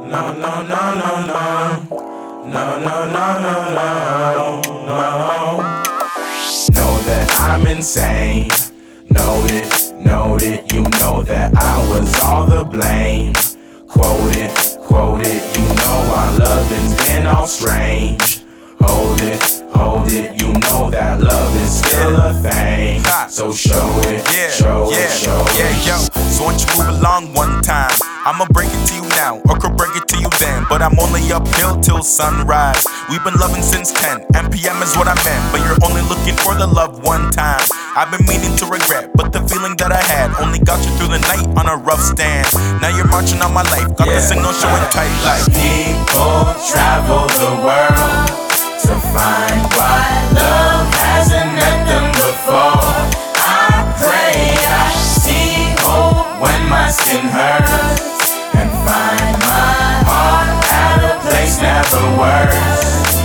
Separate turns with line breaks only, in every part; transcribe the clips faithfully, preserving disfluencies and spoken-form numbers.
no, no, no, no, no. No, no, no, no, no, no. Know that I'm insane. Know it, know it, you know that I was all the blame. Quote it, quote it, you know our loving's been all strange. Hold it, hold it, you know that love is still a thing. So show it,
yeah,
show
yeah,
it, show
yeah,
it.
yo. So why don't you move along one time? I'ma break it to you now, or could break it to you then. But I'm only uphill till sunrise. We've been loving since ten, and P M is what I meant. But you're only looking for the love one time. I've been meaning to regret, but the feeling that I had only got you through the night on a rough stand. Now you're marching on my life, got
Yeah.
the signal showing tight like
People travel the world to find why love hasn't met them before. I pray I see hope when my skin hurts, and find my heart at a place never worse.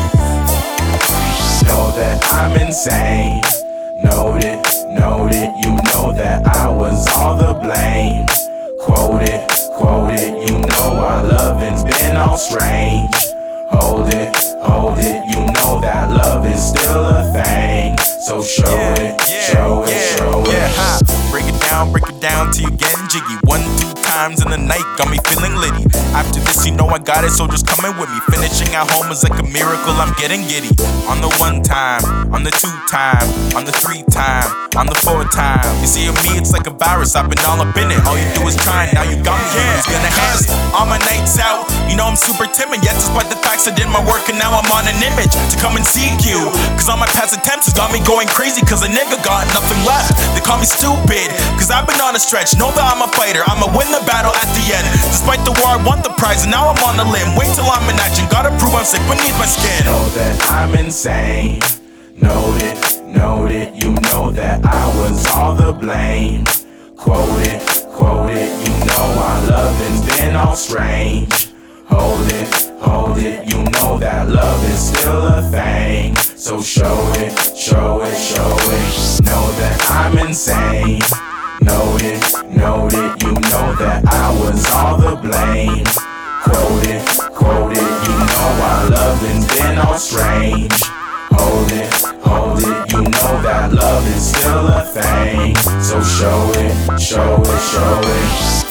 Know that I'm insane. Know it, know it, you know that I was all the blame. Quote it, quote it, you know our loving's been all strange. Hold it, hold it, you know that love is still a thing. So show
yeah,
it,
yeah,
show it,
yeah,
show
yeah,
it.
huh. Break it down, break it down till you getting jiggy. One, two times in the night, got me feeling litty. After this, you know I got it, so just come in with me. Finishing at home is like a miracle, I'm getting giddy. On the one time, on the two time, on the three time, on the four time. You see, with me, it's like a virus, I've been all up in it. All you do is try, now you got me, yeah. Who's gonna have it? On my nights out, you know I'm super timid. Yet despite the facts, I did my work and now I'm on an image to come and seek you. Cause all my past attempts has got me going crazy, cause a nigga got nothing left. They call me stupid, cause I've been on a stretch. Know that I'm a fighter, I'ma win the battle at the end. Despite the war, I want the prize, and now I'm on the limb. Wait till I'm in action, gotta prove I'm sick beneath my skin.
Know that I'm insane. Know it, know it, you know that I was all the blame. Quote it, quote it, you know our loving's been all strange. Hold it, hold it, you know that love is still a thing. So show it, show it, show it. Know that I'm insane. Know it, know it, you know that I was all the blame. Quote it, quote it, you know our loving's been all strange. Hold it, hold it, you know that love is still a thing. So show it, show it, show it.